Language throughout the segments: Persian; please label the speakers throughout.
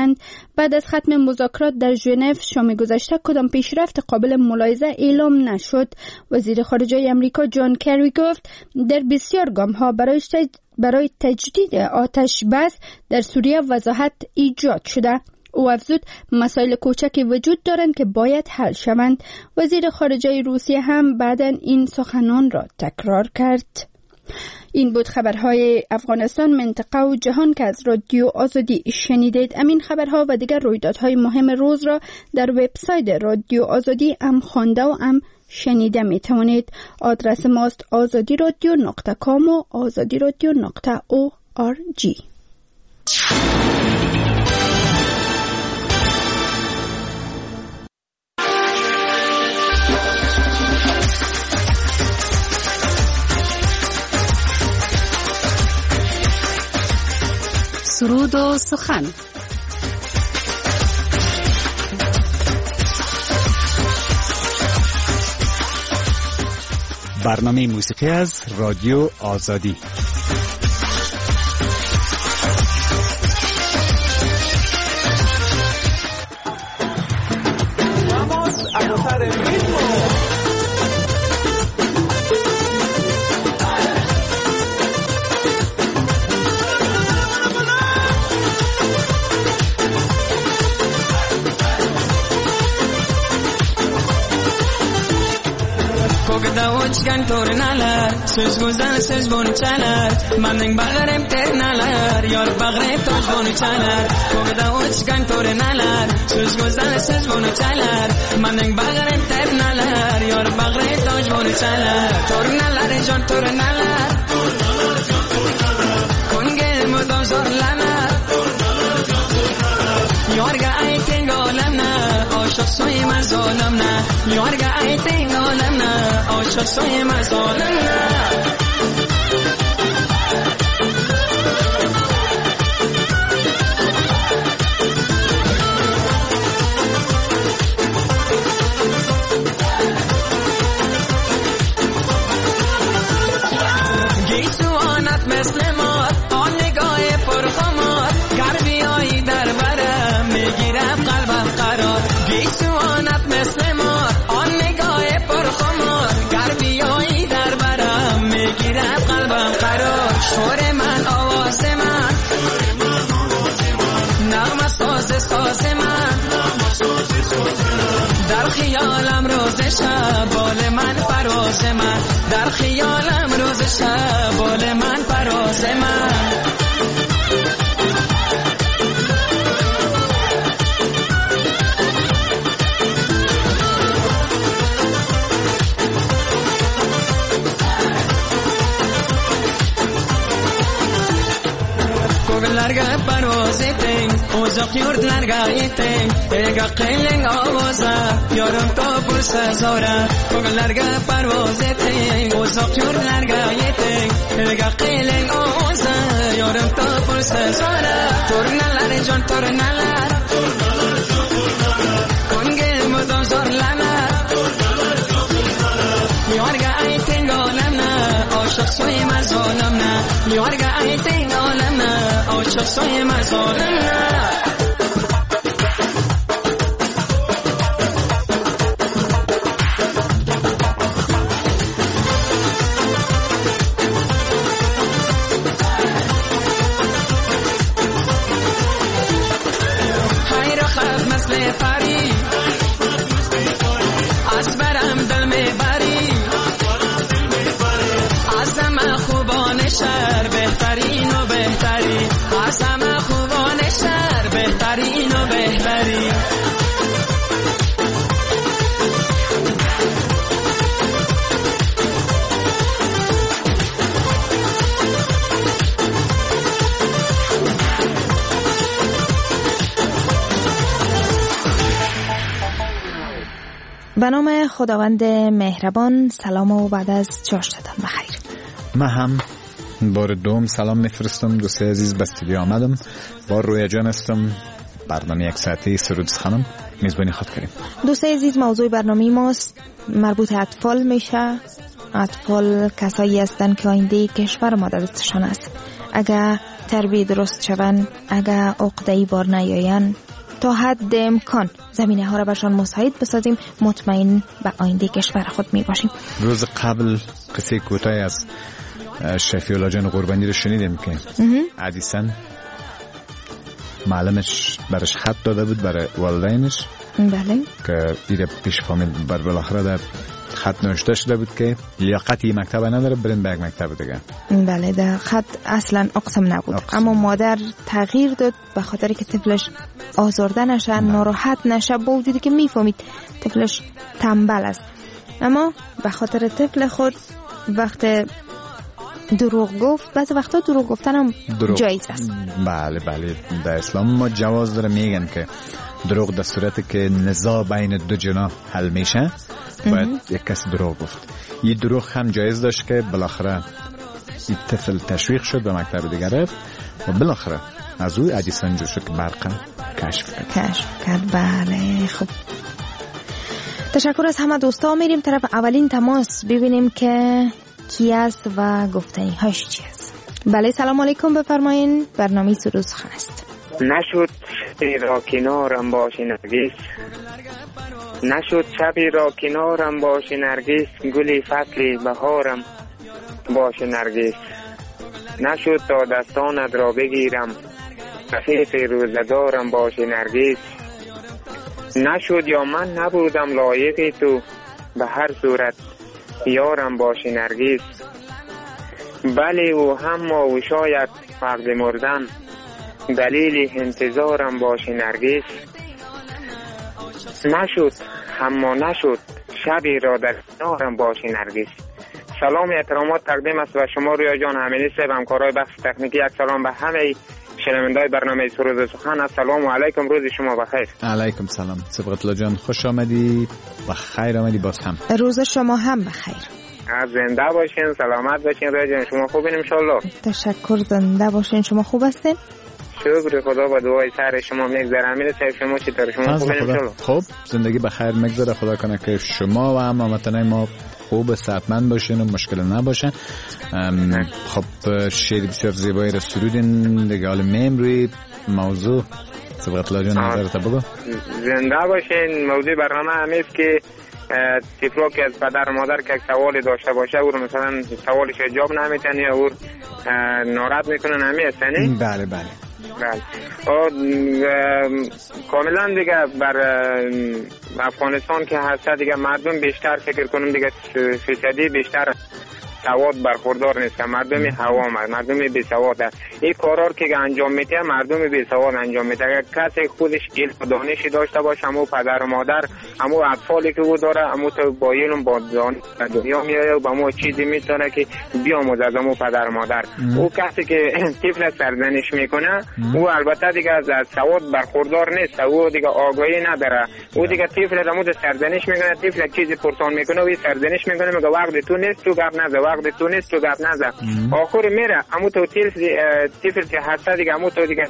Speaker 1: کردند. بعد از ختم مذاکرات در ژنو شام گذشته کدام پیشرفت قابل ملاحظه اعلام نشد. وزیر خارجه آمریکا جان کری گفت در بسیار گام‌ها برای تجدید آتش بس در سوریه وضاحت ایجاد شده. او افزود مسائل کوچکی وجود دارند که باید حل شوند. وزیر خارجه روسیه هم بعداً این سخنان را تکرار کرد. این بود خبرهای افغانستان، منطقه و جهان که از رادیو آزادی شنیدید. امین خبرها و دیگر رویدادهای مهم روز را در وبسایت رادیو آزادی هم خوانده و هم شنیده می توانید. آدرس ماست azadiradio.com و azadiradio.org.
Speaker 2: سرود و سخن.
Speaker 3: برنامه موسیقی از رادیو آزادی.
Speaker 4: Tornalar, söz gozdan söz bonu çalar. Manning bağlarım ternalar, yar bağrım toz bonu çalar. Kogda uçgan tornalar, söz gozdan söz bonu çalar. Manning bağlarım ternalar, yar bağrım toz bonu çalar. Tornalar jon tornalar, kongel mudam zorlanar. Yorga ayting olamna, oshaq so'yma zolimna. Yorga ayting olamna, oshaq so'yma zolimna. Giysu anat meslemat, on nigoye purxamar. Garbiyoyi dar baram, megirab qalbam qaror. Giysu anat meslemat, on nigoye purxamar. Garbiyoyi dar baram, megirab qalbam qaror. Shore man ovoz man, nag'ma soz man. در خیالم روز شب بال من پروز من. در خیالم روز شب بال من پروز من. Ko'gillarga parvoz eting, uzoq yurtlarga yeting. Ega qiling ovoza, yorim topilsa zora. Ko'gillarga parvoz eting, uzoq yurtlarga yeting. Ega qiling ovoza, yorim topilsa zora. Tornalar jon tornalar, ko'ngil mudom zorlanar. Yorga ayting olamna, oshaq so'yma zolimna. Yorga ayting olamna, oshaq so'yma zolimna. hayra khaf masle pari, az baram dil mebari. از همه خوبان شهر بهترین و بهتری. از همه خوبان شهر بهترین و بهتری.
Speaker 5: به نام خداوند مهربان. سلام و بعد از چاشتتان بخیر.
Speaker 3: من هم بار دوم سلام میفرستم. دوستای عزیز به استودیو آمدم. با رویا جان هستم. برنامه یک ساعته سرود خانم میزبانی خود کردیم.
Speaker 5: دوستای عزیز، موضوع برنامه ماست مربوط اطفال میشه. اطفال کسایی هستند که آینده کشور ما در دستشان است. اگر تربیت درست شوند، اگر عقده‌ای بار نیاین، تا حد امکان زمینه ها را برشان مساعد بسازیم، مطمئن به آینده کشور خود می باشیم.
Speaker 3: روز قبل قصه کوتاهی از شفیع جان قربانی رو شنیدیم که ادیسن معلمش برش خط داده بود برای والدینش.
Speaker 5: بله.
Speaker 3: که دیره پیش فامیل بر بالاخره در خط نوشته شده بود که لیاقتی مکتب نداره، برین به یک مکتب دیگه.
Speaker 5: بله، در خط اصلا اقسم نبود. اما مادر تغییر داد به خاطر که طفلش آزرده نشه، ناراحت نشه، با وجودی که میفهمید طفلش تنبل است، اما به خاطر طفل خود وقت دروغ گفت. بعضی وقتا دروغ گفتن هم جایز است.
Speaker 3: بله بله، در اسلام ما جواز داره، میگن که دروغ در صورتی که نزاع بین دو جناح حل میشه باید یک کس دروغ گفت. یه دروغ هم جایز داشت که بالاخره این طفل تشویق شد به مکتب دیگر رفت و بالاخره از او ادیسن جو شد که برق کشف
Speaker 5: کرد. بله خب، تشکر از همه دوستا. میریم طرف اولین تماس ببینیم که کی است و گفتنی هاش چی است. بله سلام علیکم، بفرمایین. برنامه سروز خان است.
Speaker 2: نشد شبی را کنارم باشی نرگس، نشد شبی را کنارم باشی نرگس، گلی فصلی بهارم باشی نرگس، نشد تا دستانت را بگیرم رفیق روزگارم باشی نرگس، نشد یا من نبودم لایق تو به هر صورت یارم باشی نرگس، بله و هم و شاید فرد مردن دلیل انتظارم باشی نرگس، نشد اما نشد شبی را در کنارم باشی نرگس. سلام احترامات تقدیم است و شما رویا جان همینی صاحب همکارای بخش تکنیکی. یک سلام به همه شنوندگان برنامه سروز سخن. السلام علیکم، روز شما بخیر.
Speaker 3: علیکم سلام صبغت الله جان، خوش آمدی و خیر آمدی. باز هم
Speaker 5: روز شما هم بخیر.
Speaker 2: از زنده باشین، سلامت باشین رویا جان. شما خوبین ان شاء الله؟
Speaker 5: تشکر، زنده باشین. شما خوب هستین؟
Speaker 2: شکر خدا، با دعای سر شما میگذره. امیر صاحب شما چطور؟ شما خوبین ان شاء الله؟
Speaker 3: خب زندگی بخیر میگذره، خدا کنه که شما و هموطنای ما خوب صحتمند باشین و مشکل نباشه. خب شعر بسیار زیبایی را سرودین دیگه. حالا میم روی موضوع صبغت الله جان نظرت بگو.
Speaker 2: زنده باشین. موضوع برنامه همیست که طفلا که از پدر مادر که سوالی داشته باشه او مثلا سوالش جواب نمیتن یا او ناراحت میکنن، همی هستنی؟
Speaker 3: بله بله
Speaker 2: بله. کاملا دیگه بر افغانستان که هست دیگه مردم بیشتر فکر کنم دیگه فیصدی بیشتر سواد برخوردار نیست، مردم هوا مردم بی سواد است. این کارا که انجام میده مردم بی سواد انجام میده. اگر کسی خودش علم و دانشی داشته باشه، همو پدر و مادر، همو اطفالی که او داره، همو تو با علم با دانش دنیا میاد و با ما چیزی میتونه که بیاموزه از همو پدر و مادر. او کسی که طفل سرزنش میکنه او البته دیگه از سواد برخوردار نیست، او دیگه آگاهی نداره. او دیگه طفل همو سرزنش میکنه، طفل چیزی پرسان میکنه و سرزنش میکنه، میگه وقت تو نیست، تو گپ نزن، وقت تو نیست، تو گپ نزن. آخر میره همو تو طفل که هست دیگه همو تو دیگه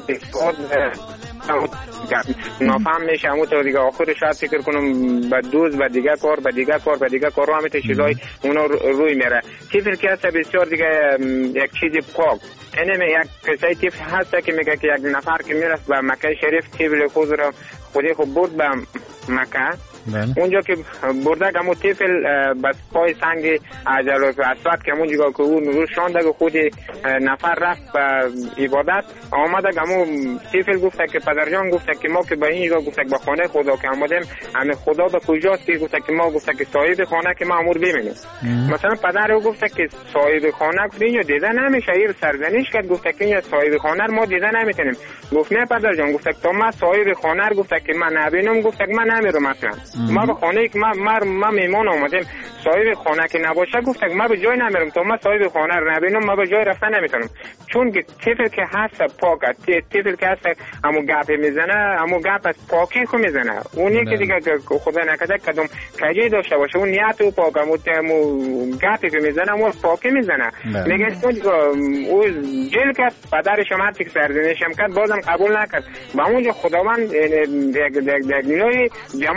Speaker 2: نافهم میشه، همو تو دیگه آخر شاید فکر کنم به دوز به دیگه کار به دیگه کار به دیگه کار همه چیزای اونا روی میره. طفل که هست بسیار دیگه یک چیزی پاک. اینه یک کسای طفل هست که میگه که یک نفر که میرفت به مکه شریف طفل خود را خودی خود برد به مکه. اونجا که برده همون طفل بس پای سنگ عجل و اسود که همون جگاه که اون روش شانده که خود نفر رفت به عبادت آمده. همون طفل گفته که پدرجان گفته که ما که به این جگاه گفته به خانه خدا که آمدیم همه خدا به کجاست که گفته که ما گفته که صاحب خانه که ما امور ببینیم. مثلا پدر او گفته که صاحب خانه که اینو دیده نمیشه، این سرزنش کرد گفته که این صاحب خانه ما دیده نمیتونیم. گفت نه پدرجان، گفته که ما صاحب خانه گفته که من نبینم، گفته که من نمیرم اصلا. ما به خانه که ما میمان آمدیم، صاحب خانه که نباشه گفته که ما به جای نمیرم تا ما صاحب خانه رو نبینم ما به جای رفتن نمیتونم. چون که طفل که هست پاک، طفل که هست همو گپ میزنه، همو گپ از پاکی خو میزنه. اونی که دیگه خدا نکرده کدوم کجی داشته باشه اون نیت و پاک همو گپی که میزنه همو پاکی میزنه. میگه او جل کرد، پدرش هم هرچی که سرزنش هم کرد بازم قبول نکرد. با اونجا خداوند یک نوعی جمال خو با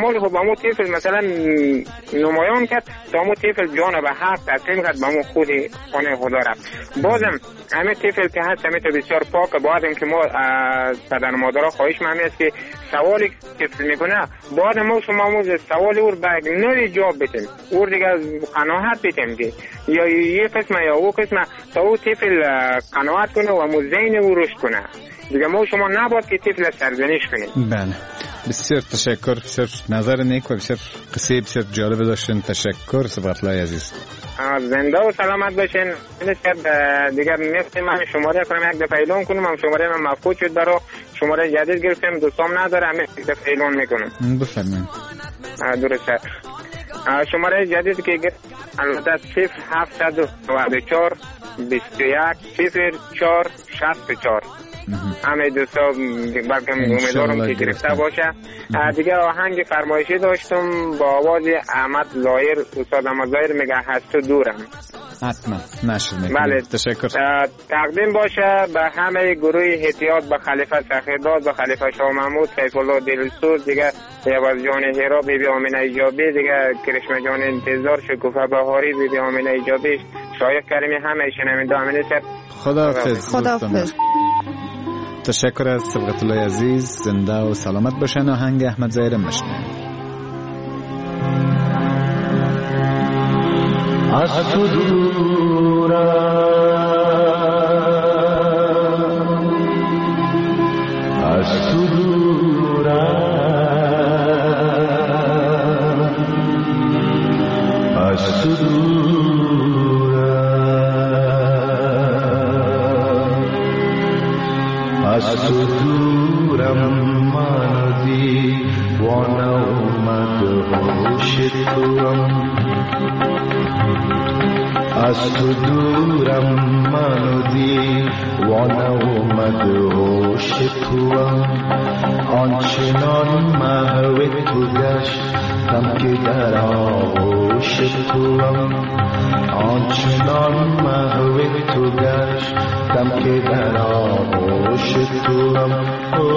Speaker 2: همون طفل مثلا نمایان کرد تا همون طفل جان به حق تسلیم کرد به همون خود خانه خدا رفت. بازم همه طفل که هست همه تا بسیار پاک. بعدم که ما پدر مادرها خواهش من است که سوالی که طفل میکنه بعد ما شما سوال او به نوی جواب بدیم، او دیگه قناعت بدیم که یا یه قسمه یا او قسمه تا او طفل قناعت کنه و ذهن او رشد کنه. دیگه ما شما نباید که طفل سرزنش کنیم.
Speaker 3: بله بسیار تشکر، بسیار نظر نیک و بسیار قصه بسیار جالب داشتین. تشکر صبح‌الله عزیز.
Speaker 2: زنده و سلامت باشین. دیگه مثل من شماره کنم یک دفعه اعلان کنم. شماره من مفقود شد برای شماره جدید گرفتم، دوستام نداره یک دفعه اعلان میکنم.
Speaker 3: بفرمایید.
Speaker 2: درسته. شماره جدید که البته 0794 21 04 64 همه دوستا بلکه امیدوارم که گرفته باشه. دیگه آهنگ فرمایشی داشتم با آواز احمد ظاهر، استاد احمد ظاهر میگه هست تو دورم.
Speaker 3: حتما نشر میکنم.
Speaker 2: بله
Speaker 3: تشکر.
Speaker 2: تقدیم باشه به همه گروه احتیاط، به خلیفه سخیرداد، به خلیفه شاه محمود، سیف الله دلسوز، دیگه عوض جان هیرا، بیبی آمینه ایجابی، دیگه کرشمه جان انتظار، شکوفه بهاری، بیبی آمینه ایجابی، شایخ کریمی، همه شنونده امینه شد.
Speaker 3: خداحافظ.
Speaker 5: خداحافظ.
Speaker 3: تشکر از صبغت الله عزیز. زنده و سلامت باشن. آهنگ احمد ظاهر مشنه.
Speaker 6: از تو دورم، از تو دورم، از تو از تو دورم، من دیوانه اومد هوش توام. از تو دورم، من دیوانه اومد هوش توام. آنچنان محو تو گشتم که در آغوش توام. آنچنان محو تو گشتم که در آغوش توام.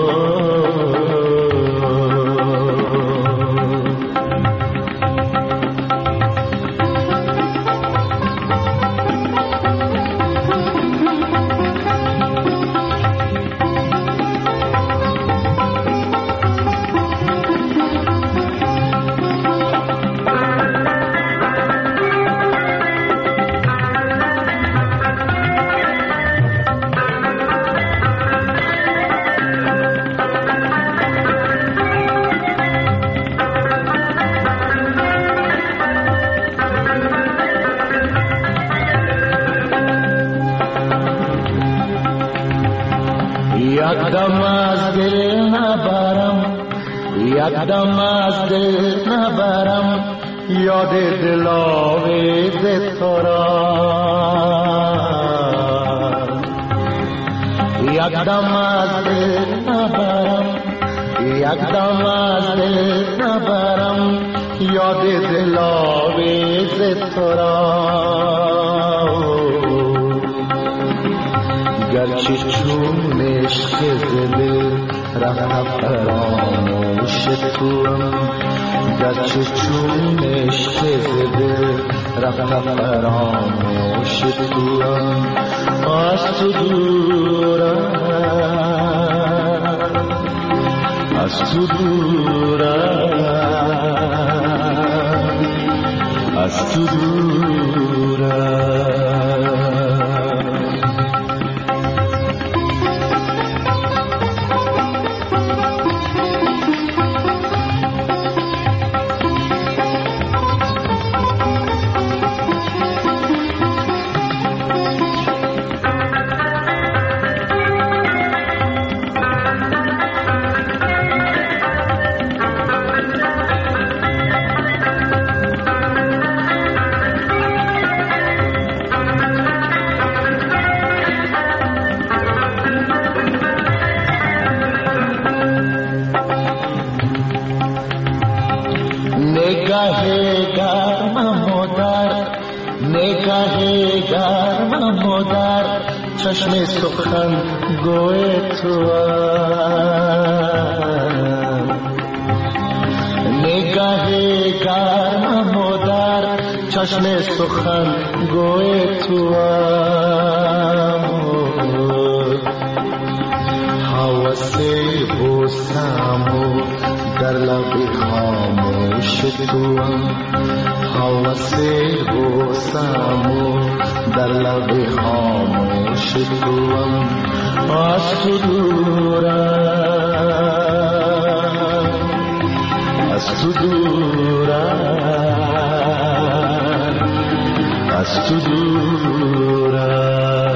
Speaker 6: یکدم از دل نبرم، یکدم از دل نبرم، یاد دلاویز تو را. یکدم از دل نبرم، یکدم از دل نبرم، یاد دلاویز تو را. گرچه چون عشق دل رفت فراموش توام. گرچه چون عشق دل رفت فراموش توام. از تو دورم، از تو دورم، از تو دورم. چشم سخن گوی توام. نگاه چشم سخن گوی تو حوث بوسم در لب خاموش تو حوث بوسم در لب خاموش تو از تو دورم از تو دورم از تو دورم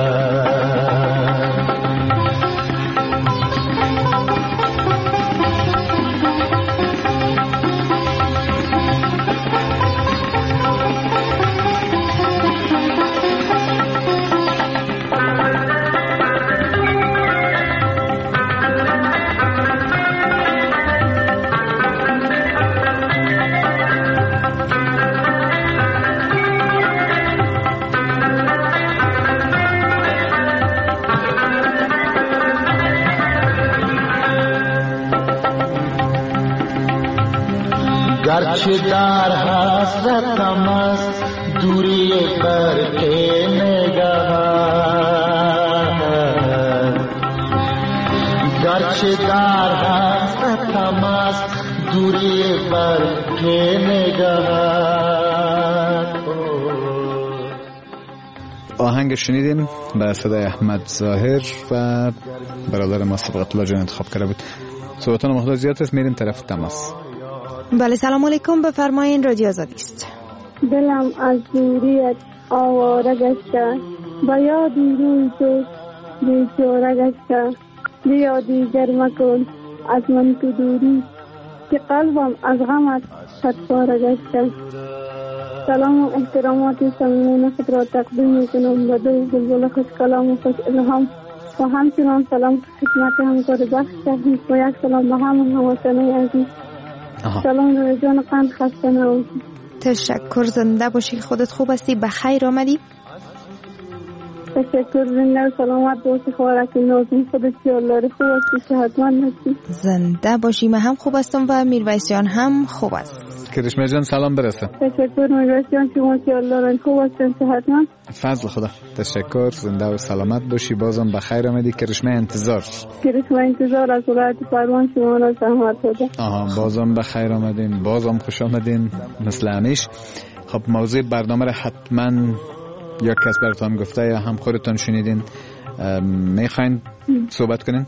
Speaker 6: گرچه در حسرتم است دوری برق نگهت گرچه در حسرتم است دوری برق نگهت
Speaker 3: آهنگ شنیدیم به صدای احمد ظاهر و برادر ما صبغت الله جان انتخاب کرده بود. صحبتان مقدار زیاد است، میریم طرف تماس.
Speaker 5: بله سلام علیکم، بفرمایین، رادیو آزادی است.
Speaker 7: دلم از دوریت آواره گشته، با یادی روی تو بیچاره گشته، بیا دیگر مکن از من تو دوری که قلبم از غمت خودپاره گشته. سلام و احترامات صمیمانه خود را تقدیم میکنم به دو بلبل خوش کلام و خوش الهام و همچنان سلام خدمت همکار بخش شهید و یک سلام به همه هموطنان عزیز. سلام روی جان قند خسته نباشی.
Speaker 5: تشکر، زنده باشی، خودت خوب هستی، بخیر آمدی.
Speaker 7: تشکر، زنده و سلامت باشی، خوارکی نازم خودت یالله خوب هستی، صحتمند هستی.
Speaker 5: زنده باشی، من هم خوب هستم و میرویس جان هم خوب است.
Speaker 3: کرشمه جان سلام برسه.
Speaker 7: تشکر میرویس جان، شما یالله خوب هستن، صحتمند.
Speaker 3: فضل خدا. تشکر، زنده و سلامت باشی، بازم بخیر آمدی. کرشمه انتظار
Speaker 7: از ولایت پروان شما را زحمت داده.
Speaker 3: بازم بخیر آمدین، بازم خوش آمدین مثل همیشه. خب موضوع برنامه را حتما یا کس براتون گفته یا هم خودتون شنیدین، میخواین صحبت کنین؟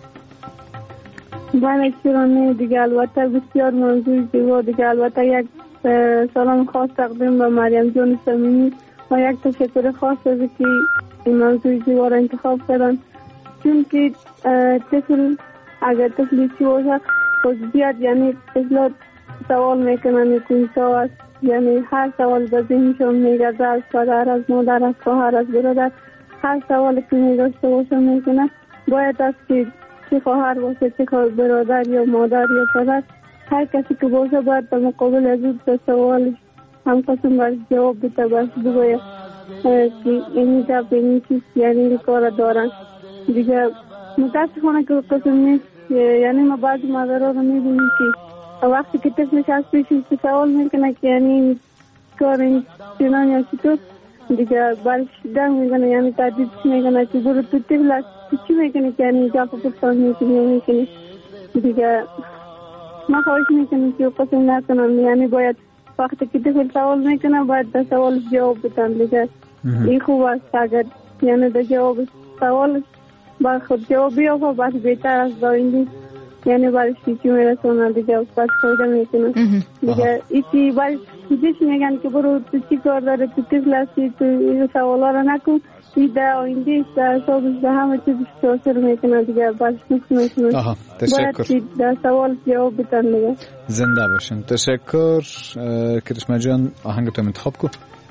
Speaker 7: بله چرا دیگه، البته بسیار موضوع زیبا دیگه. البته یک سلام خاص تقدیم به مریم جان صمیمی و یک تشکر خاص از که این موضوع زیبا را انتخاب کردن، چون که طفل اگر طفلی چی باشه خود بیاد یعنی طفلات سوال میکنن کنسا است، یعنی هر سوال به ذهنشون میگرده، از پدر، از مادر، از خواهر، از برادر، هر سوالی که میداشته باشه میکنه. باید است که چه خواهر باشه، چه برادر یا مادر یا پدر، هر کسی که باشه باید به مقابل از اون به سوالش هم قسم برش جواب بده، برش بگوید که این جا به این چیز یعنی این کار دارن دیگه. متاسفانه که قسم نیست، یعنی ما بعضی مادرها رو میبینیم که وقتی که طفلش از پیشش سوال میکنه که یعنی کار این چنان یا چطور دیگه برش دنگ میکنه، یعنی تردید میکنه که برو تو طفل از چی میکنه که یعنی جا پرسان میکنه دیگه. ما خواهش میکنیم که قسم نکنم، یعنی باید وقتی که طفل سوال میکنه باید در سوال جواب بدن دیگه. این خوب است اگر یعنی در جواب سوال با خود جواب بیافه بس بهتر از دایندی، یعنی برش چی میرسونه دیگه بس فایده میکنه دیگه. ایتی برش چیزش میگن که برو تو چی کار داره، تو طفل هستی، تو این سوالا رو نکن، این در آینده در حسابش در همه چیزش تاثیر میکنه دیگه، برش میکنه.
Speaker 3: تشکر،
Speaker 7: باید در سوال جواب بدن دیگه.
Speaker 3: زنده باشین. تشکر کرشمه جان، آهنگ تو انتخاب کن.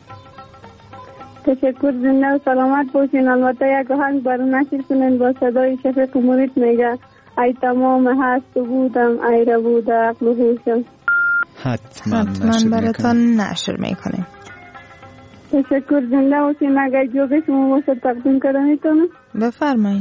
Speaker 7: تشکر، زنده و سلامت باشین. البته یک آهنگ برای نشر کنین با صدای شفیق مرید میگه ای تمام هست بودم ای را بود عقل و هوشم.
Speaker 3: حتما
Speaker 5: براتون نشر میکنیم.
Speaker 7: تشکر، زنده باشین. اگر جواب شما باشه تقدیم کردن میتونم؟
Speaker 5: بفرمایین.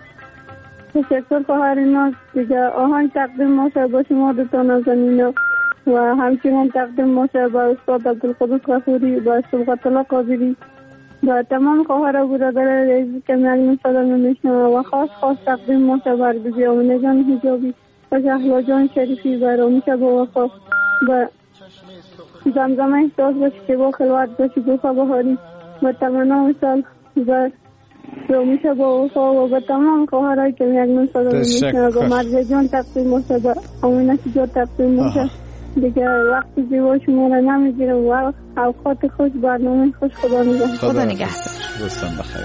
Speaker 7: تشکر خواهر ناز دیگه. آهنگ تقدیم باشه با شما دوتا نازنین و و همچنین تقدیم موشه به استاد عبدالقدوس غفوری، به صبغت الله قادری، و تمام خواهر و برادر عزیزی که من صدا میشنوم و خاص تقدیم موشه بر بیبی آمینه جان حجابی و شهلا جان شریفی و رامیشه با وفا و زمزمه احساس و شکیبا خلوت و شکوفا بهاری و تمنا مثال و رامیشه با وفا و به تمام خواهرهایی که من صدا میشنوم و مرزه جان تقدیم موشه و آمینه جان تقدیم موشه. دیگه وقتی زیبا شما را نمیگیرم و اوقات خوش، برنامه خوش. خدا نگهدار.
Speaker 5: خدا نگهدار.
Speaker 3: دوستان بخیر.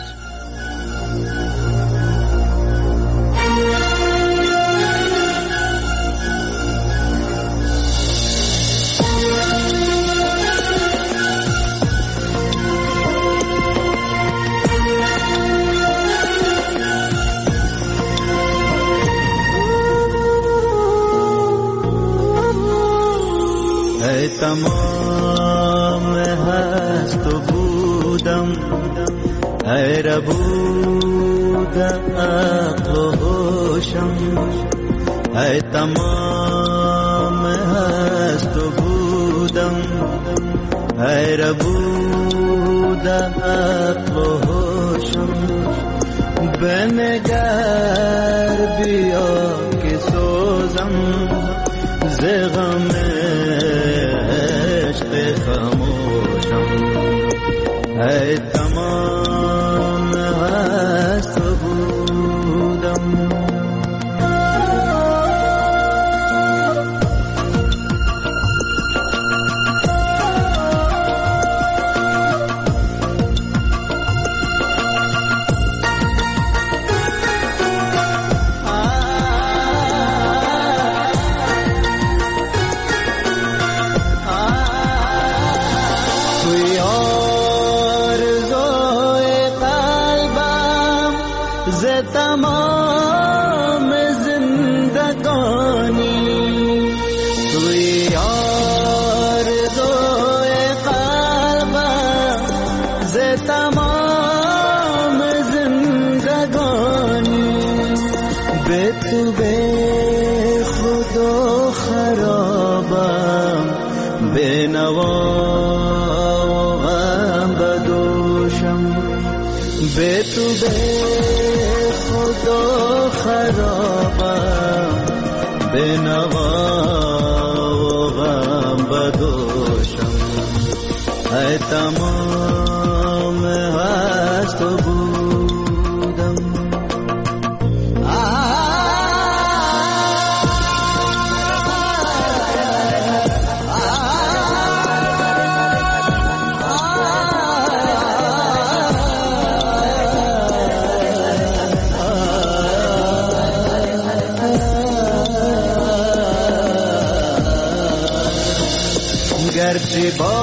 Speaker 8: تمام هست و بودم، ای ربود عقل و هوشم، ای تمام هست و بودم، ای ربود عقل و هوشم، بنگر بیا که سوزم ز غم خاموشم، ای تمام هست و بودم.
Speaker 6: تمام زندگانی توی آرزوی قلبم، ز تمام زندگانی به تو به خود و خرابم، به نوا غم بدوشم، به تو به خدا خرابم، به نوا غم بدوشم، ای تمام هست و بودم. گرچه با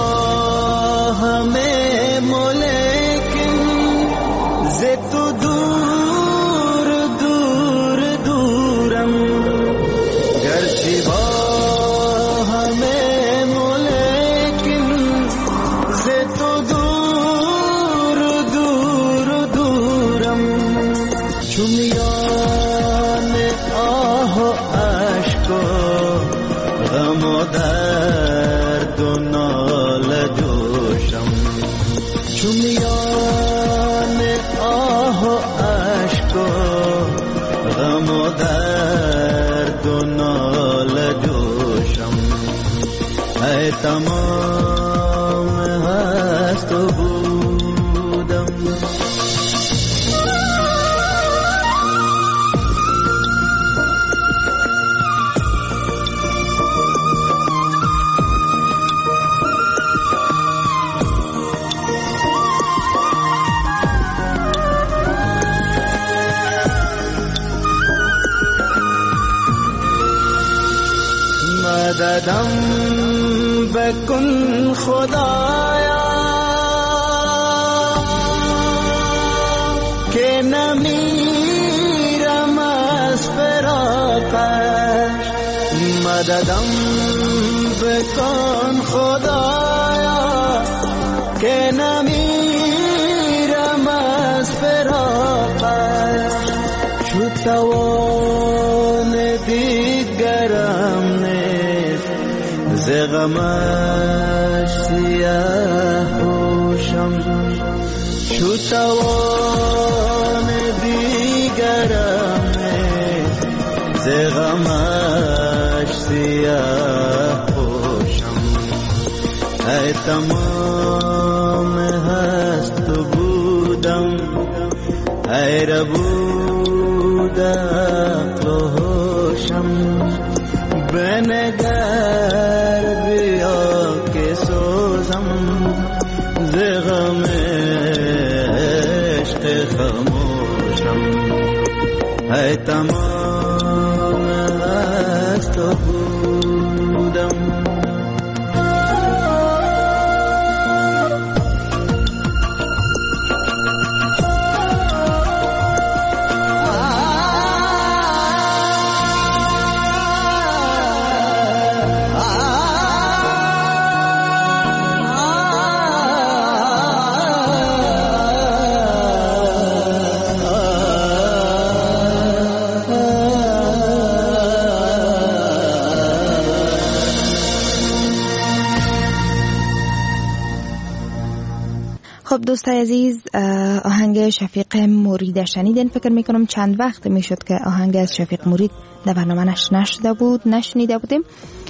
Speaker 6: همه ملکن ز تو دور دور دورم، گرچه با همه ملکن ز تو دور دور دورم، چون میان آه و اشک و غم و درد و ناله جوشم، چون میان آه و اشک و غم و درد و ناله جوشم، ای تمام هست و بودم. مددم بکن خدایا که نمیرم از فراقش، مددم بکن خدایا که نمیرم از فراقش، چو توان دیگرم نیست
Speaker 8: ز غمش سیاه پوشم چو توان دیگرم ز غمش سیاه پوشم ای تمام هست و بودم ای ربود عقل و هوشم بنگر بیا که سوزم ز غم عشق خاموشم ای تمام هست و بودم
Speaker 5: خب دوستای عزیز، آهنگ شفیق مرید شنیدین. فکر میکنم چند وقت میشد که آهنگ از شفیق مرید در برنامه نشنیده بودیم.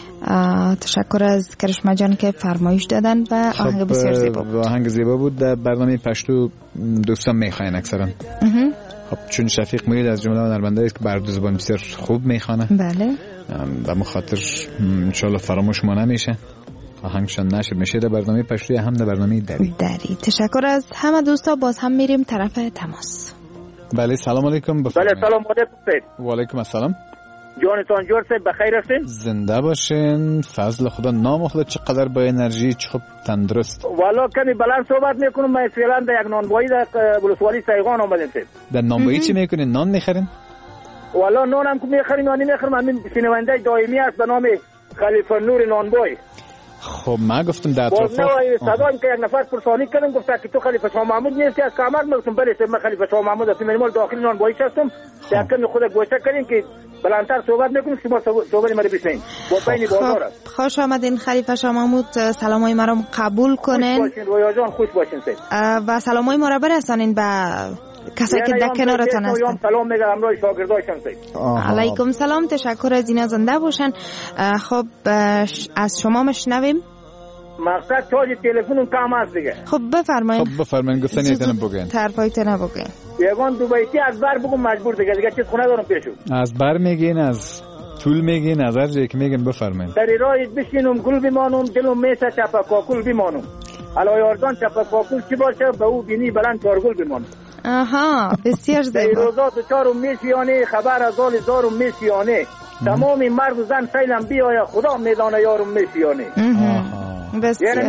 Speaker 5: تشکر از کرشمه جان که فرمایش دادن و آهنگ بسیار زیبا بود.
Speaker 3: آهنگ زیبا بود. در برنامه پشتو دوستان میخواین اکثرا. خب چون شفیق مرید از جمله هنرمندایی است که بر دو زبان بسیار خوب میخوانه.
Speaker 5: بله.
Speaker 3: و مخاطر ان شاء الله فراموش ما نمیشه. آهنگشان نشر میشه در برنامه پشتوی هم در برنامه دری.
Speaker 5: تشکر از همه دوستا. باز هم میریم طرف تماس.
Speaker 3: بله سلام علیکم.
Speaker 2: بله سلام علیکم.
Speaker 3: و علیکم السلام.
Speaker 2: جانتان جور صاحب بخیر هستین؟
Speaker 3: زنده باشین. فضل خدا. نام خدا چقدر با انرژی چه خوب تندرست.
Speaker 2: والا کمی بلند صحبت میکنم. من فعلا در یک نانوایی در ولسوالی سیغان آمدیم.
Speaker 3: در نانوایی چی میکنین؟ نان میخرین؟
Speaker 2: والا نان هم که میخریم یا نمیخریم. همین شنونده دائمی است به نام خلیفه نور نانبای.
Speaker 3: خب من گفتم در اطراف
Speaker 2: صدایم که یک نفر پرسانی کردم گفت که تو خلیفه شاه محمود نیستی از کامر. گفتم بله من خلیفه شاه محمود هستم. من داخل نانبایی هستم. یکم خود گوشه کردیم که بلندتر صحبت میکنیم شما صحبت ما رو بشنوین. با بین بازار است.
Speaker 5: خوش آمدین خلیفه شاه محمود. سلامای ما رو قبول کنین.
Speaker 2: خوش باشین رویا جان. خوش باشین سید.
Speaker 5: و سلامای ما رو برسانین به کسایی که در کنارتان هستن.
Speaker 2: سلام میگم همراه شاگردایشان سید.
Speaker 5: علیکم سلام. تشکر از اینا. زنده باشن. خب از شما مشنویم.
Speaker 2: مقصد چارج تلفنم کم است دیگه.
Speaker 5: خب بفرمایید.
Speaker 3: خب بفرمایید. گفتن ایتن بگین.
Speaker 5: طرفایتن بگین.
Speaker 2: یگان دوبایتی از بر بگم مجبور دیگه چه خونه دارم پیشو.
Speaker 3: از بر میگین، از طول میگین، از هر جایی که میگین بفرمایید.
Speaker 2: در راه بشینم گل بمانم دلم میسه چپکاکول بمانم. علایاردان چپکاکول چی باشه به او بینی بلند چارگل بمانم.
Speaker 5: آها بسیار زیبا.
Speaker 2: در روزات چارم میشیانه خبر از آل زارم میشیانه. تمام مرد و زن سیلم بیاید خدا میدانه یارم میشیانه.
Speaker 5: بسیار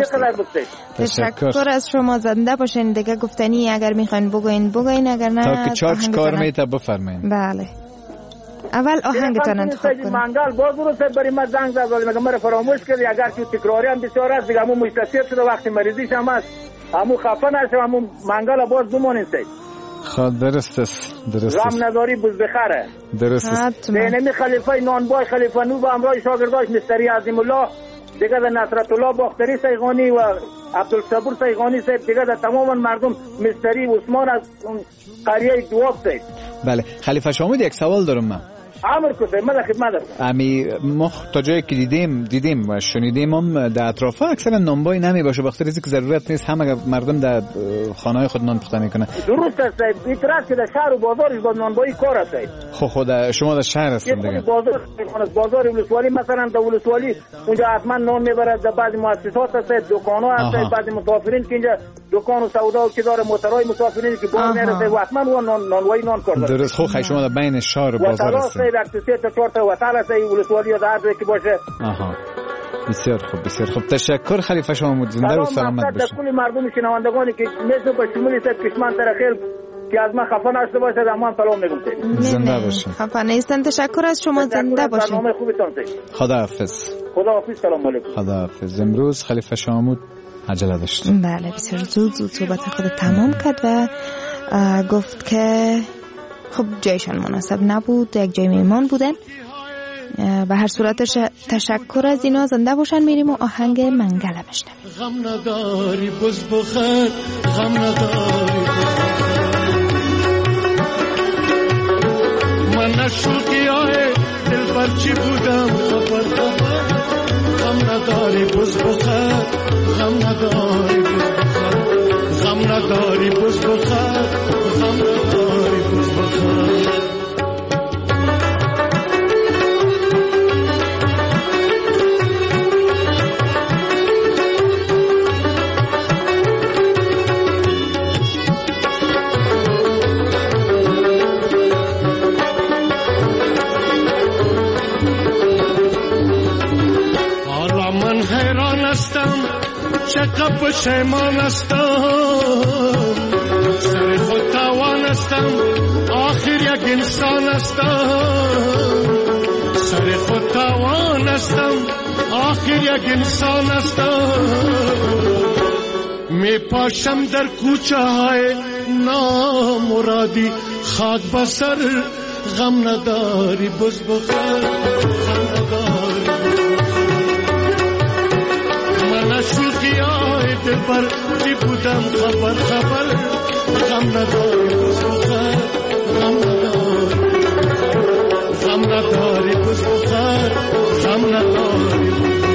Speaker 5: تشکر از شما. زنده باشین. دیگه گفتنی اگر میخواین بگوین اگر نه
Speaker 3: تا که چارچ کار میته بفرمایید.
Speaker 5: بله اول آهنگتان انتخاب کنید.
Speaker 2: منگل باز درست برای من زنگ زد ولی میگم مرا فراموش کردی. اگر که تکراری هم بسیار است دیگه همون مشتاق شده وقتی مریضیش هم است همون خفه نشه همون منگل باز بمونین سید.
Speaker 3: خب درست است.
Speaker 2: رام نداری بز بخره.
Speaker 3: درست است.
Speaker 2: نمی خلیفه نانبای خلیفه نور با امرای شاگرداش مستری عظیم الله دیگه در نصرت الله باختری سیغانی و عبدالصبور سیغانی صاحب دیگه در تمام مردم مستری عثمان از قریه دواب صاحب.
Speaker 3: بله خلیفه شاه محمود یک سوال دارم من.
Speaker 2: عمر کو صاحب من خدمت دارم.
Speaker 3: امی ما تا جایی که دیدیم و شنیدیم هم در اطراف اکثرا نانبای نمی باشه بخاطر اینکه ضرورت نیست همه مردم در خانه‌های خود نان پخته میکنن.
Speaker 2: درست است صاحب. اعتراض که در شهر و بازارش با نانبایی کار است صاحب.
Speaker 3: خود شما در شهر هستید دیگه.
Speaker 2: بازار ولسوالی مثلا در ولسوالی اونجا حتما نان میبرد. در بعضی مؤسسات هست دکان‌ها هست بعضی مسافرین که اینجا دکان و سودا و کدار موترای مسافرین که باز میرسه و حتما اون نانوایی نان کار داره.
Speaker 3: درست. خب شما در بین شهر و بازار هستید.
Speaker 2: اکتسیت تا 4 تا وطن است این ولسوالی یا در که باشه.
Speaker 3: بسیار خوب. تشکر خلیفه شاه محمود. زنده و سلامت باشید.
Speaker 2: در کل مردم شنوندگانی که مثل به شمولی صد کشمن ترخیل که از من خفه نشده باشه امان سلام میگم.
Speaker 5: زنده باشین. خفه نیستن. تشکر از شما. زنده باشین.
Speaker 2: برنامه خوبتون
Speaker 3: خداحافظ.
Speaker 2: سلام علیکم.
Speaker 3: خداحافظ. امروز خلیفه شاه محمود عجله داشت.
Speaker 5: بله بسیار زود صحبت خود تمام کرد و گفت که خب جایشان مناسب نبود. یک جای میمان بودن به هر صورتش تشکر از اینا. زنده باشن. میریم و آهنگ منگل بشنویم.
Speaker 6: غم نداری بز بخیر، غم نداری من نشوقی های دل برچی بودم خبر غم نداری بز بخیر، غم نداری بز بخیر، غم نداری بز بخیر، غم نداری بز بخیر. چقدر پشیمان هستم، سر خود توان هستم، آخر یک انسان هستم. سر خود توان هستم، آخر یک انسان هستم. می پاشم در کوچه های نامرادی، خاک بسر غم نداری بز بخیر، غم نداری شوخی های دل پر چی بودم خبر خبر غم نداری بز بخیر، غم نداری، غم نداری بز بخیر، غم نداری بز بخیر.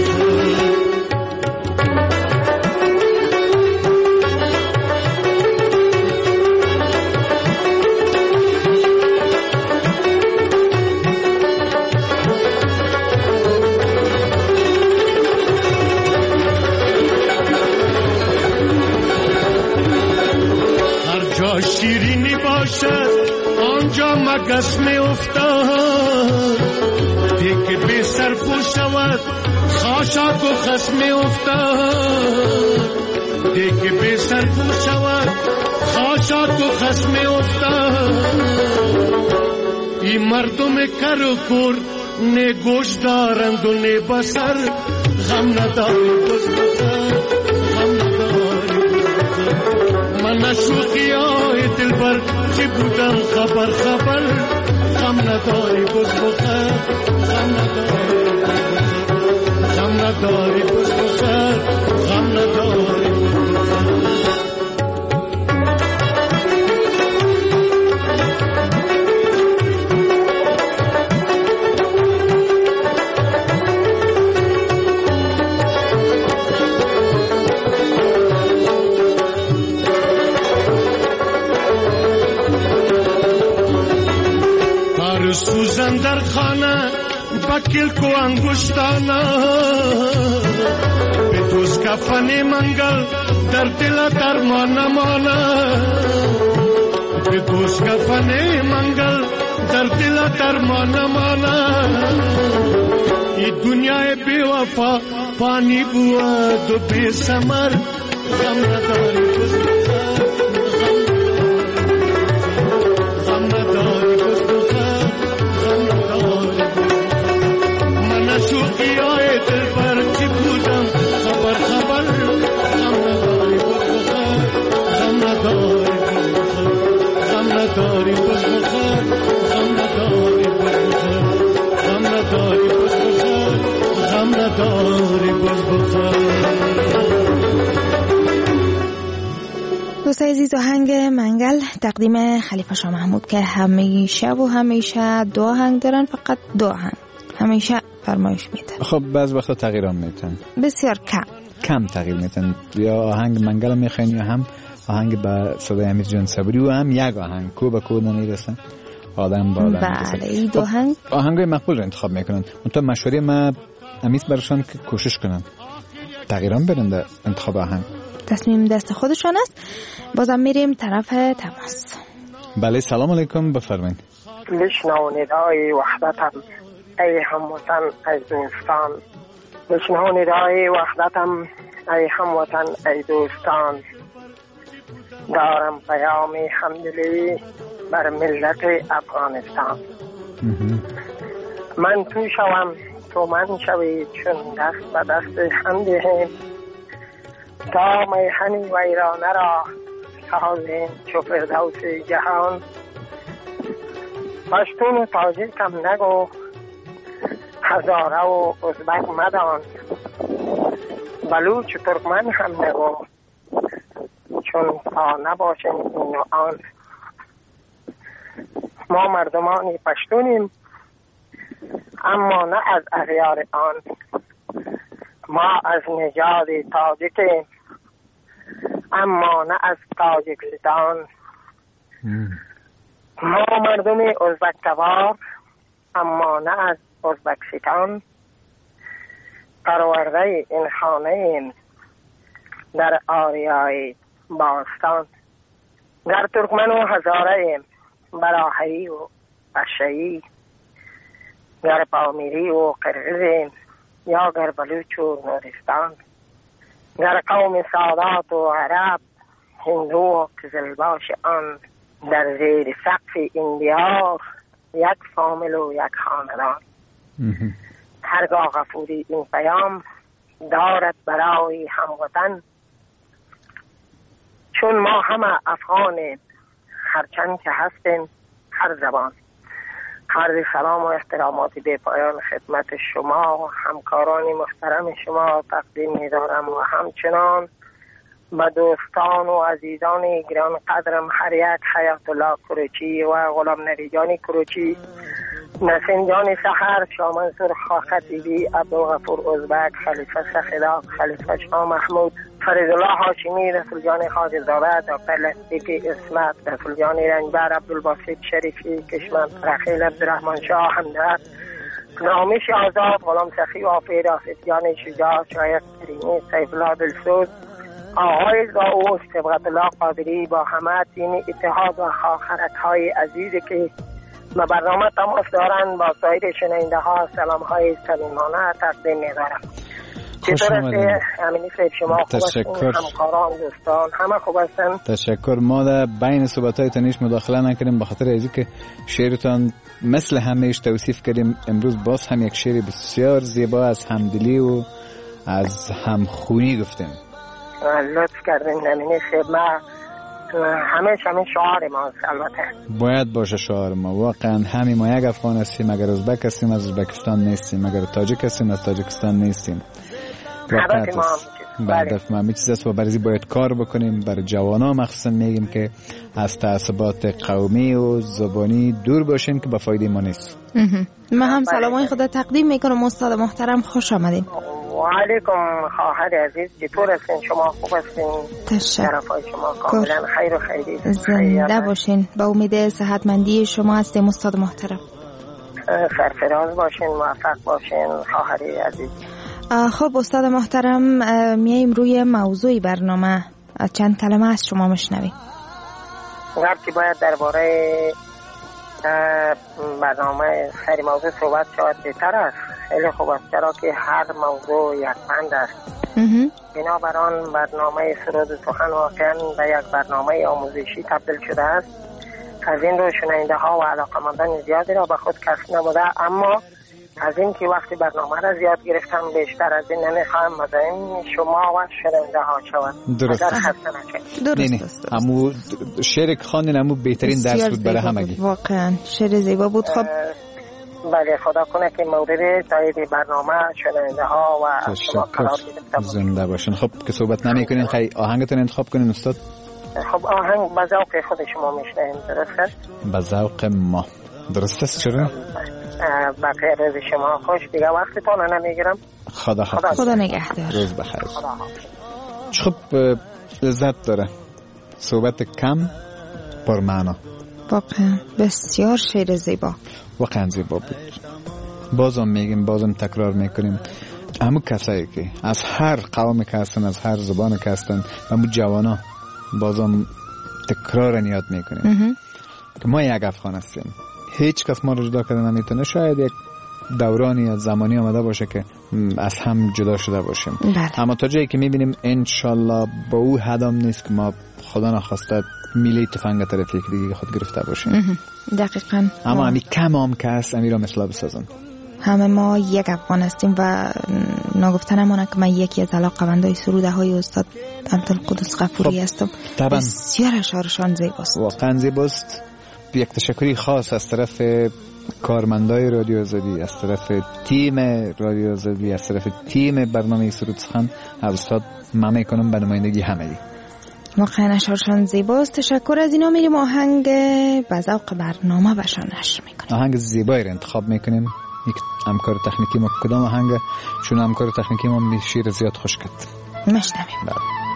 Speaker 6: شیرینی باشد آنجا مگس می افتاد، دیگه بی سر پو شود خاشاک و خس می افتاد. دیگه بی سر پو شود خاشاک و خس می افتاد. این مردم کر و کور نه گوش دارند و نه بسر، غم نداری بز بخیر، غم نداری بز بخیر. من نشوقی های دل بر چی بودم خبر خبر غم نداری بز بخیر، غم نداری، غم نداری بز بخیر، غم نداری بز بخیر. سوزن در خانه بکل کو انگشتانه، به دوست کفن منگل در دل درمان نمانه. به دوست کفن منگل در دل درمان نمانه. این دنیای بی وفا پانی بود و بی ثمر، غم نداری بز بخیر، غم نداری بز بخیر، غم نداری. من شوقی های دل پر چی بودم خبر خبر، غم نداری بز بخیر، غم نداری بز بخیر، غم نداری بز بخیر، غم نداری بز بخیر، غم نداری بز بخیر، غم نداری بز بخیر.
Speaker 5: دوستای عزیز، آهنگ منگل تقدیم خلیفه شاه محمود که همیشه و همیشه دو آهنگ دارن، فقط دو آهنگ همیشه فرمایش میدن.
Speaker 3: خب بعض وقتا تغییرام میتن،
Speaker 5: بسیار کم
Speaker 3: تغییر میتن. یا آهنگ منگل میخواین یا هم آهنگ با صدای امیر جان صبری و هم یک آهنگ کو به کو نمیرسن آدم با آدم.
Speaker 5: بله این دو
Speaker 3: آهنگای مقبول رو انتخاب میکنن. منتها مشوره ما امیس برشان که کوشش کنن تغییرام بدن در انتخاب آهنگ.
Speaker 5: تصمیم دست خودشان است. بازم میریم طرف تماس.
Speaker 3: بله سلام علیکم، بفرمایید.
Speaker 9: بشنو ندای وحدتم ای هموطن ای دوستان، بشنو ندای وحدتم ای هموطن ای دوستان. دارم پیام همدلی بر ملت افغانستان. من تو شوم تو من شوی، چون دست به دست هم دهیم تا میهن ویرانه را سازیم چو فردوس جهان. پشتون و تاجیکم نگو هزاره و ازبک مدان، بلوچ و ترکمن هم نگو، چون تا نباشیم این و آن. ما مردمانی پشتونیم اما نه از اغیار آن. ما از نژاد تاجیکیم اما نه از تاجیکستان. ما مردم ازبک تبار اما نه از ازبکستان. پرورده این خانه ایم در آریای باستان. در ترکمن و هزاره ایم، براهی و اشعی، گر پامیری و قرقیزیم یا گر بلوچ و نورستان. گر قوم سادات و عرب، هندو و قزلباش آن. در زیر سقف این دیار یک فامیل و یک خاندان. هرگاه غفوری این پیام دارد برای هموطن، چون ما همه افغانیم هرچند که هستیم هر زبان. عرض سلام و احترامات بی پایان خدمت شما و همکاران محترم شما تقدیم می‌دارم و همچنان به دوستان و عزیزان گران قدرم هر یک، حیات الله کروچی و غلام نبی جان کروچی، نسیم جان سحر، شاه منصور خاخطیبی، عبدالغفور ازبک، خلیفه سخداق، خلیفه شاه محمود، فرید الله هاشمی، رسول جان خاجزاده، دکتر لطیفی اسمت، رسول جان رنجبر، عبدالباسط شریفی، کشمن رخیل، عبدالرحمن شاه همدرد، نامیش آزاد، غلام سخی وافی، راسد جان شجاع، شایق کریمی، سیف الله دلسوز، آقای داوود، صبغت الله قادری، با همه تیم اتحاد و خاخرک‌های عزیزی که به برنامه تماس دارند، با سایر شنونده ها سلام های صمیمانه تقدیم می‌دارم. چطور است امینی صاحب؟ شما خوب هستین؟ همکاران دوستان همه خوب هستن؟
Speaker 3: تشکر. ما در بین صحبت‌های تنیش مداخله نکردیم به خاطر اینکه که شعرتان مثل همیشه توصیف کردیم. امروز باز هم یک شعر بسیار زیبا از همدلی و از همخونی گفتیم.
Speaker 9: لطف کردین امینی صاحب. ما همه شعار ما البته
Speaker 3: باید باشه شعار ما. واقعا همین ما یک افغان هستیم، اگر ازبک هستیم از ازبکستان نیستیم، اگر تاجیک هستیم از تاجیکستان نیستیم.
Speaker 9: هدف ما
Speaker 3: هدف ما همین چیز است و برای باید کار بکنیم. برای جوانا مخصوصا میگیم که از تعصبات قومی و زبانی دور باشیم که به فایده ما نیست.
Speaker 5: من هم سلامای خدا تقدیم میکنم. استاد محترم خوش آمدین.
Speaker 9: و علیکم خواهر عزیز، چطور هستین؟ شما خوب هستین؟
Speaker 5: تشکر.
Speaker 9: شما کاملا خیر و خیری.
Speaker 5: زنده باشین. با امید صحتمندی شما هستیم استاد محترم.
Speaker 9: سرفراز باشین، موفق باشین خواهر عزیز.
Speaker 5: خب استاد محترم، میایم روی موضوع برنامه. چند کلمه از شما مشنویم.
Speaker 9: وقتی باید درباره برنامه سری موضوع صحبت شود بهتر است. خیلی خوب است، چرا که هر موضوع یک بند است. بنابراین برنامه سرود سخن واقعا به یک برنامه آموزشی تبدیل شده است. از این رو شنونده ها و علاقمندان زیادی را به خود کسب نموده، اما از این که وقتی برنامه را زیاد گرفتم بیشتر از این نمیخواهم مزاحم شما و شنونده ها شود.
Speaker 3: درست
Speaker 5: است.
Speaker 3: امو شعر خواندن امو بهترین درس بود برای همگی.
Speaker 5: واقعا شعر زیبا بود. خب
Speaker 9: بله، خدا کنه که مورد تایید برنامه شنونده ها و شما قرار گرفته
Speaker 3: زنده باشین. خب که صحبت نمی‌کنین، خیلی آهنگتون انتخاب کنین استاد.
Speaker 9: خب آهنگ به ذوق خود شما میشنویم، درست است؟
Speaker 3: به ذوق ما. درست است. چرا؟
Speaker 9: بقیه روز شما خوش. دیگه وقتتون نمیگیرم.
Speaker 5: خدا نگهدار.
Speaker 3: روز بخیر. خب لذت داره صحبت کم پر معنا.
Speaker 5: واقعا بسیار شعر زیبا.
Speaker 3: واقعا زیبا بود. بازم میگیم، بازم تکرار میکنیم، همون کسایی که از هر قوم که هستن، از هر زبان که هستن، همون جوانا بازم تکرار یاد میکنیم که ما یک افغان هستیم. هیچ کس ما رو جدا کردن نمیتونه. شاید یک دورانی از زمانی آمده باشه که از هم جدا شده باشیم. اما تا جایی که میبینیم انشالله با او هدام نیست که ما خدا نخواسته میلی تفنگ طرف یک دیگه خود گرفته باشیم.
Speaker 5: دقیقاً.
Speaker 3: اما همی کم هم که هست همی را مثلا بسازن.
Speaker 5: همه ما یک افغان هستیم و نگفتن امانه که من یکی از علاقه‌مندای سروده های استاد عبدالقدوس غفوری هستم. بسیار اشعارشان زیباست.
Speaker 3: واقعا زیباست. یک تشکری خاص از طرف کارمندای رادیو آزادی، از طرف تیم رادیو آزادی، از طرف تیم برنامه سرود سخن استاد من میکنم به نمایندگی همگی.
Speaker 5: واقعا اشعارشان زیباست. تشکر از اینا. میریم آهنگ به ذوق برنامه بشان نشر میکنیم.
Speaker 3: آهنگ زیبایی رو انتخاب میکنیم. یک همکار تکنیکی ما کدام آهنگ؟ چون همکار تکنیکی ما شیر زیاد خوش کرد.
Speaker 5: مشنویم.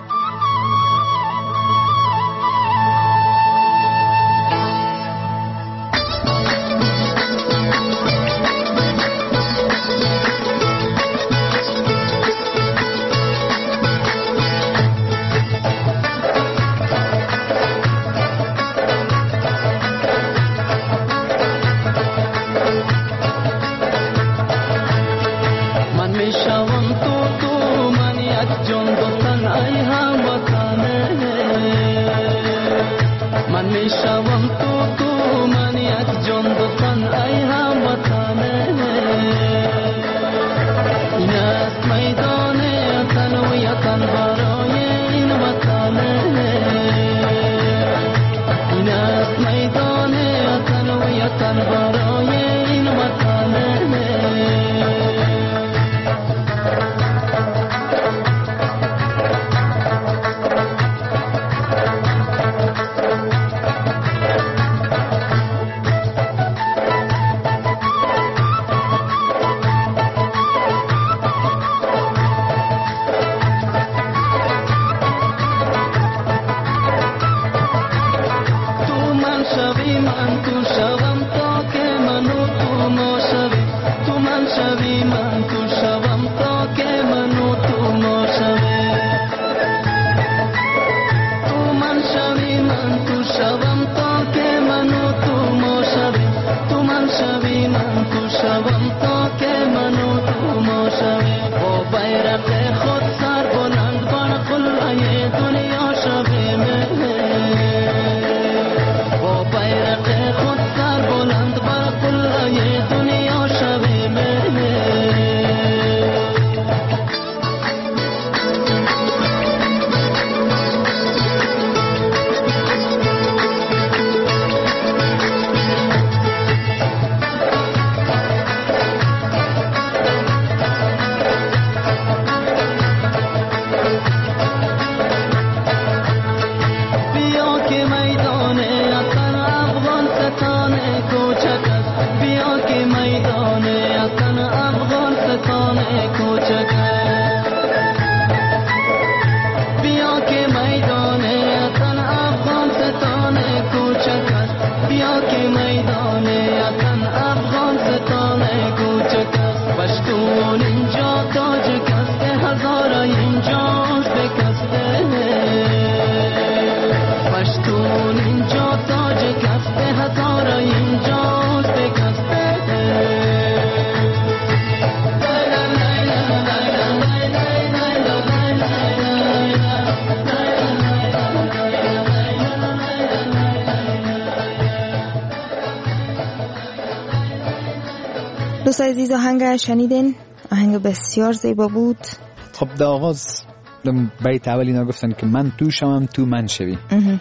Speaker 5: دوست عزیز آهنگ شنیدین؟ آهنگ بسیار زیبا بود.
Speaker 3: خب در آغاز بیت اول اینا گفتن که من تو شوم تو من شوی.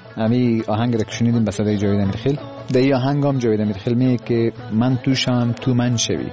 Speaker 3: امی آهنگ را که شنیدیم به صدای جاوید امیرخیل، در این آهنگ هم جاوید امیرخیل میگه که من تو شوم تو من شوی،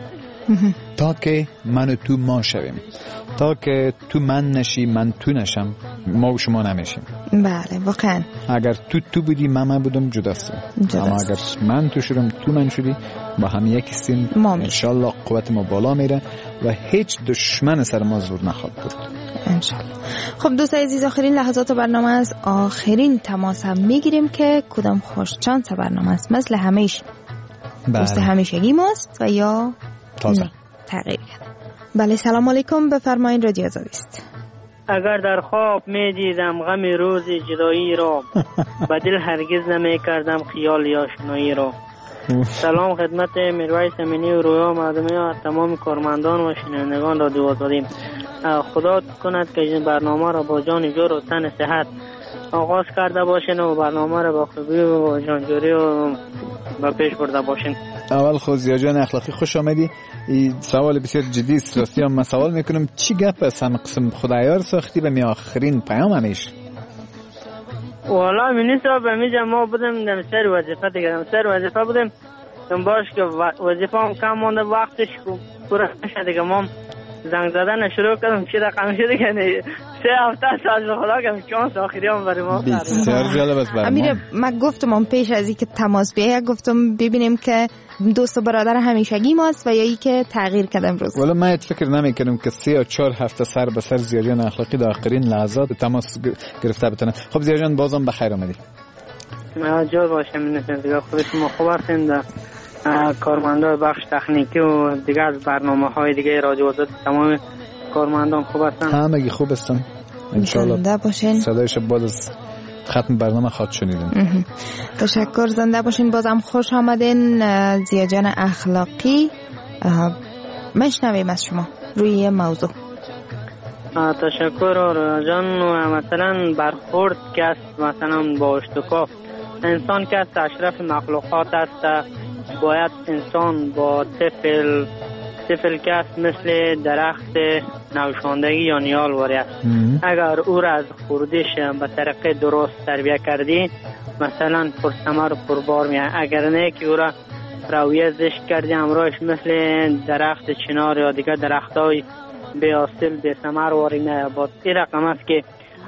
Speaker 3: تا که من و تو ما شویم، تا که تو من نشی من تو نشم ما و شما نمیشیم.
Speaker 5: بله واقعا
Speaker 3: اگر تو بودی من بودم جداست، اما اگر من تو شدم تو من شدی با هم یکیستیم. انشالله قوت ما بالا میره و هیچ دشمن سر ما زور نخواهد بود
Speaker 5: انشالله. خب دوست عزیز آخرین لحظات برنامه از آخرین تماس هم میگیریم که کدام خوشچانس برنامه است. مثل همیشه دوست همیشگی ماست و یا
Speaker 3: تازه
Speaker 5: تغییر کرد. بله سلام علیکم، بفرمایید رادیو آزادی است.
Speaker 10: اگر در خواب می دیدم غم روز جدایی را به دل هرگز نمی کردم خیال یا آشنایی را. سلام خدمت میرویس امینی و رویا مردمی و تمام کارمندان و شنوندگان رادیو آزادی. خدا کند که این برنامه را با جان جور و تن صحت آغاز کرده باشین و برنامه را با خوبی و جانجوری و با پیش برده باشین.
Speaker 3: اول خود زیا جان اخلاقی خوش آمدی. این سوال بسیار جدی است. راستی من سوال میکنم چی گپ است هم قسم خدایار ساختی به می آخرین پیام همیش؟
Speaker 10: والا منی صاحب همیجا ما بودم در سر وظیفه دیگه، در سر وظیفه بودم باش که وظیفه هم کم مانده وقتش پوره نشد دیگه. ما زنگ زدن شروع کردم چی رقم شده که 3 هفته ساز به خدا که چانس آخری هم برای ما
Speaker 3: بسیار جالب است.
Speaker 5: امیر من گفتم پیش از اینکه تماس بیاید گفتم ببینیم که دوست و برادر همیشگی ماست و یا ای که تغییر کرد امروز.
Speaker 3: ولی من فکر نمی‌کنم که 3 یا 4 هفته سر به سر زیاجان اخلاقی در آخرین لحظات تماس گرفته بتونه. خب زیاجان بازم بخیر آمدی.
Speaker 10: جور باشم دیگه. خود شما خوب هستین؟ کارمندان بخش تکنیکی و دیگه از برنامه‌های دیگه رادیو آزاد تمام کارمندان خوب هستن؟
Speaker 3: همگی خوب هستن ان شاء الله.
Speaker 5: زنده باشین.
Speaker 3: صدایش بعد از ختم برنامه خاط شنیدن.
Speaker 5: تشکر. زنده باشین. بازم خوش آمدین زیاجان اخلاقی. مشنویم از شما روی موضوع.
Speaker 10: تشکر رویا جان. مثلا برخورد که است مثلا با اشتکاف، انسان که است اشرف مخلوقات است، باید انسان با طفل که است مثل درخت نوشاندگی یا نیال واری است. اگر او را از خردش به طریق درست تربیه کردی مثلا پرثمر و پربار میاد. اگر نه که او را رویه زشت کردی همراهش مثل درخت چنار یا دیگر درخت های بی حاصل بی ثمر واری میاد. با این رقم است که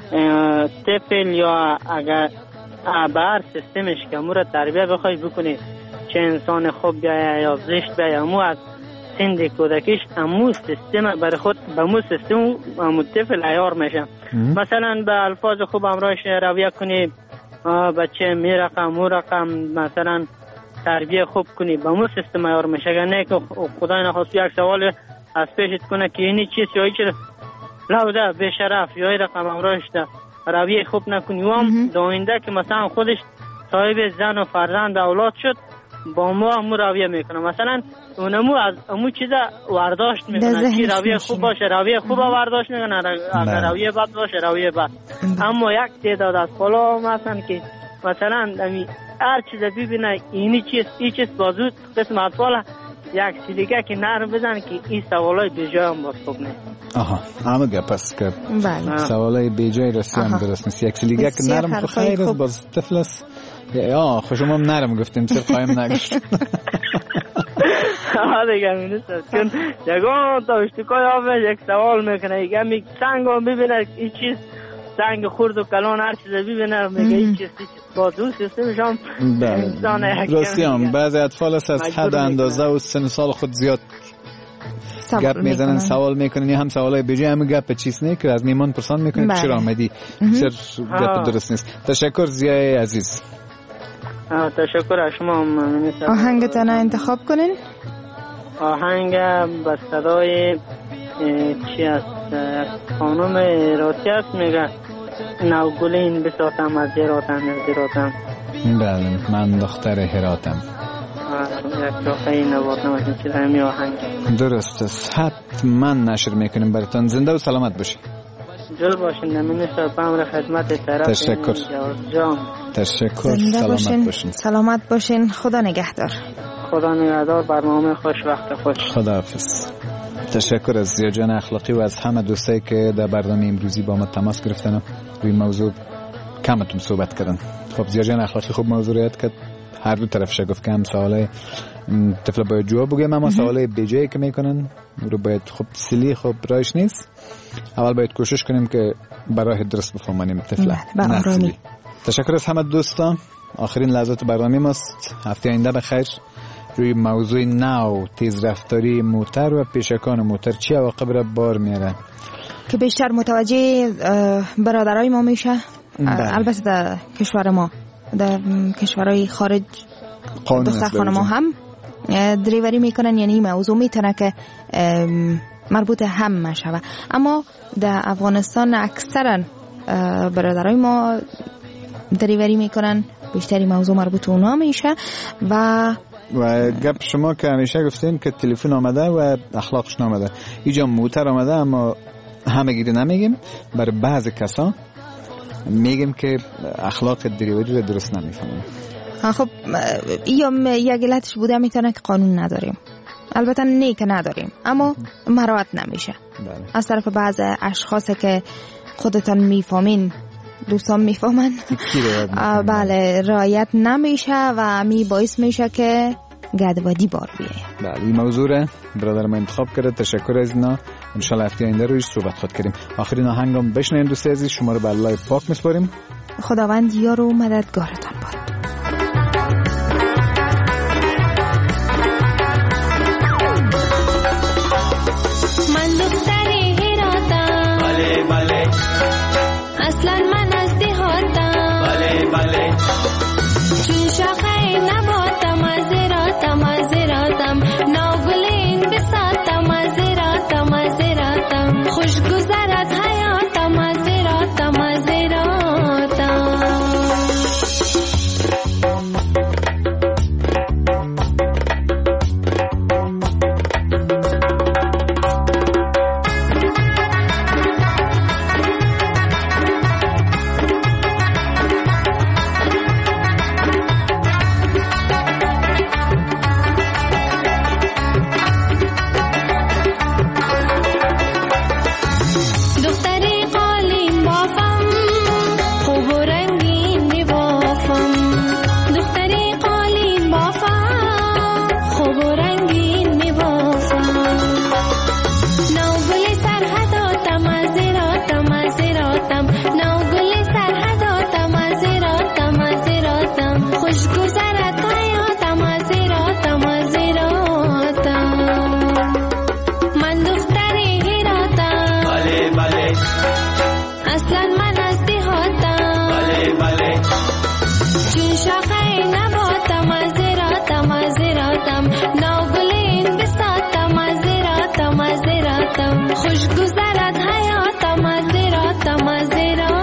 Speaker 10: طفل یا اگر به هر سیستمش که امو را تربیه بخوای بکنی، چه انسان خوب بیایه یا زشت بیایه، امو از سند کودکیش امو سیستم برای خود به امو سیستم امو طفل عیار میشه. مثلا به الفاظ خوب امراش رویه کنی، بچه می رقم مو رقم مثلا تربیه خوب کنی، به امو سیستم عیار میشه. نه که خدای نخواست یک سوال از پیشت کنه که اینی چیز یا ایچه لوده به شرف یا رقم امراش ده رویه خوب نکنی و هم داینده که مثلا خودش صاحب زن و فرزند اولاد شد با ما امو رویه میکنه. مثلا اونمو از امو چیزا ورداشت میکنه که رویه خوب باشه رویه خوب ورداشت میکنه، اگر رویه بد باشه رویه بد. اما یک تعداد از بالا مثلا که مثلا هر چیز ببینه اینی چیز بازود قسم اطفال یک سیلیگه که نرم بزن که این سوالای بیجای هم باز خوب نیست.
Speaker 3: همه گپ است که سوالای بیجای رسی هم درست نیست. یک سیلیگه که نرم خیر است باز طفل است. خوشم هم نرم گفتیم چه خواهیم نگشت.
Speaker 10: دیگه می‌نویسه چون یگان تا اشتکای آفش یک سوال میکنه یه می سنگ هم ببینه این چیز سنگ خورد و کلان هر چیز ببینه میگه این چیز با دو سیستمش هم انسان
Speaker 3: راستی هم بعضی اطفال است از حد اندازه و سن سال خود زیاد گپ میزنن سوال میکنن، هم سوالای بیجی هم گپ چیز نه که از میمان پرسان میکنن چرا آمدی، چرا گپ درست نیست. تشکر زیای عزیز.
Speaker 10: تشکر از شما.
Speaker 5: آهنگتان انتخاب کنین.
Speaker 10: آهنگ با صدای چی است خانم راتی است میگه نوگلین بساتم از زیراتم.
Speaker 3: بله من دختر هراتم.
Speaker 10: یک جاخهی نواتم از این چیز همی آهنگ
Speaker 3: درست است. حتما نشر میکنیم براتان. زنده و سلامت باشی.
Speaker 10: جل باشین. نمینسا پامر خدمت طرف.
Speaker 3: تشکر جان. تشکر.
Speaker 5: سلامت باشین. سلامت باشین. خدا نگهدار.
Speaker 10: خدا نگهدار. برنامه خوش وقت خوش.
Speaker 3: خداحافظ. تشکر از زیاجان اخلاقی و از همه دوستایی که در برنامه امروزی با ما تماس گرفتن روی موضوع کمتون صحبت کردن. خب زیاجان اخلاقی خوب موضوع رو یاد کرد. هر دو طرف شگفت که هم سوالای طفل باید جواب بگیم، اما سوالای بیجایی که میکنن رو باید خب سلی خب رایش نیست. اول باید کوشش کنیم که برای درست بفهمانیم طفل. تشکر از همه دوستان. آخرین لحظات برنامه ماست. هفته آینده بخیر روی موضوع نو تیز رفتاری موتر و پیشکان موتر چی عواقب را بار میاره
Speaker 5: که بیشتر متوجه برادرای ما میشه. البته در کشور ما، در کشورهای خارج دخترخان ما هم دریوری میکنن، یعنی این موضوع میتونه که مربوط هم شوه. اما در افغانستان اکثرا برادرای ما دریوری میکنن، بیشتری موضوع مربوط اونا میشه. و
Speaker 3: گپ شما که همیشه گفتین که تلفن آمده و اخلاقش نامده، اینجا موتر آمده اما همه گیری نمیگیم. برای بعض کسا میگیم که اخلاق دریوری رو درست نمیفهمن.
Speaker 5: خب یا یک علتش بوده میتونه که قانون نداریم، البته نه که نداریم اما مراعات نمیشه از طرف بعض اشخاص که خودتان میفهمین، دوستان میفهمن. بله رعایت نمیشه و می باعث میشه که گدوادی بار بیایم.
Speaker 3: بله این موضوع برادر ما انتخاب کرده. تشکر از اینا. ان شاء الله هفته آینده رویش صحبت خود کنیم. آخرین آهنگم بشنویم دوستان عزیز. شما رو به الله پاک میسپاریم.
Speaker 5: خداوند یار و مددگارتان باد.
Speaker 11: من دختری هراتم،
Speaker 4: بله بله،
Speaker 11: اصلا من از دهاتم،
Speaker 4: بله بله،
Speaker 11: چون شاخه نباتم، از ناگلین بساتم، از خوش گذرت حیاتم، از خوش گذرت حیاتم، از